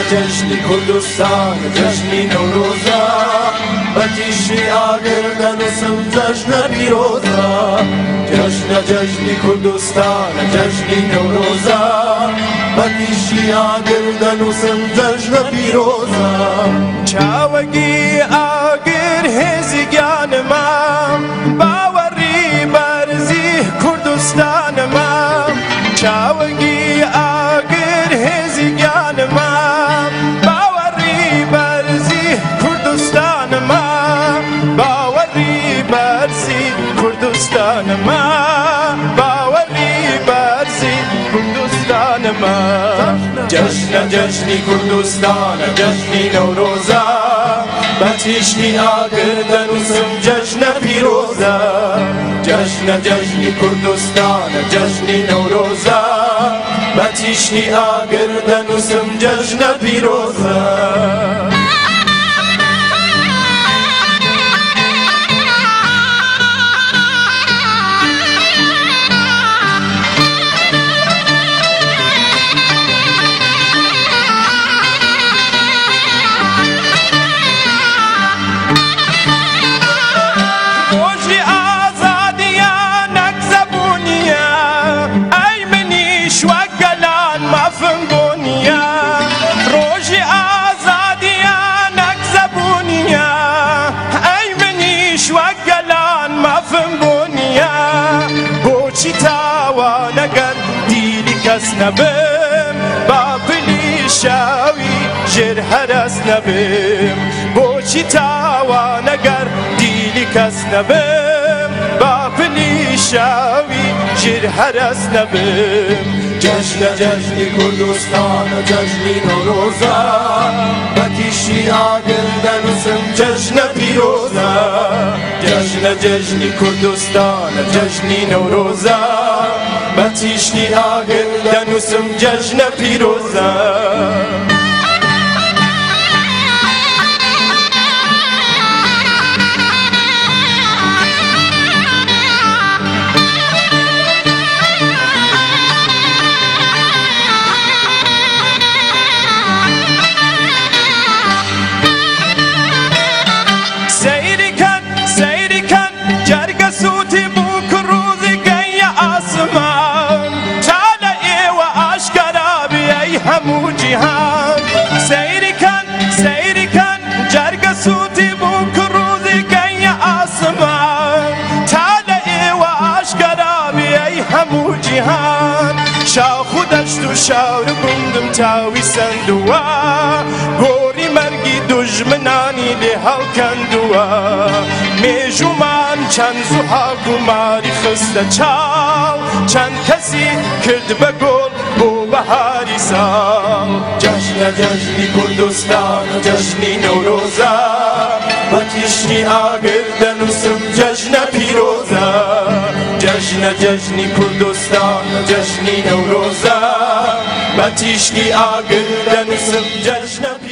جشنی کوردستان جشنی نوروزا بەتیشی ئاگردن و سم جەژنە پیرۆزە جشنە جەژنی کوردستان جشنی نوروزا بەتیشی ئاگردن و سم جەژنە پیرۆزە چاوەگی ئاگر هێزی گیانمە باوەڕی بەرزی کوردستانمە چاوەگی ئاگر هێزی گیانمە باوەڕی بەرزی کوردستانمە باوەڕی بەرزی کوردستانمە باوەڕی بەرزی کوردستانمە جشنە جەژنی کوردستانە جەژنی نەورۆزە بەتیشتی ئاگردن و سم جەژنە پیرۆزە جشنە جەژنی کوردستانە جەژنی نەورۆزە بەتیشتی ئاگردن و سم جەژنە پیرۆزە کەس نەبم با پلیشاوی ژێر هەرس نەبم بۆچی تاوانەگەر دیلی کەس نەبم با پلیشاوی ژێر هەرس نەبم جشنە جەژنی کوردستانە جەژنی نەورۆزە بەتیشی ئاگردن و سم جەژنە پیرۆزە جشنە جەژنی کوردستانە جەژنی نەورۆزە بەتیشتی ئاگردن و سم جەژنە پیرۆزە جەرگە سووتی بوو کڕووزی گەیە ئاسمان تا لە ئێوە ئاشکرا بێی هەموو جیهان سەیری کەن جەرگە سووتی بوو کڕووزی گەیە ئاسمان تا لە ئێوە ئاشکرا بێی هەموو جیهان شاخ و دەشت و شاور گوندم تاوی سندووە گۆری مەرگی دوژمنانی لێ هەڵکەندووە مێژومان چەند زوها گوماری خستە چاو چەند کەسی کرد بە گۆڵ بۆ بەهاری ساڵ جشنە جەژنی کوردستانە جەژنی نەورۆزە بەتیشتی ئاگردن و سم جەژنە پیرۆزە جشنە جەژنی کوردستانە جەژنی نەورۆزە بەتیشتی ئاگردن و سم جەژنە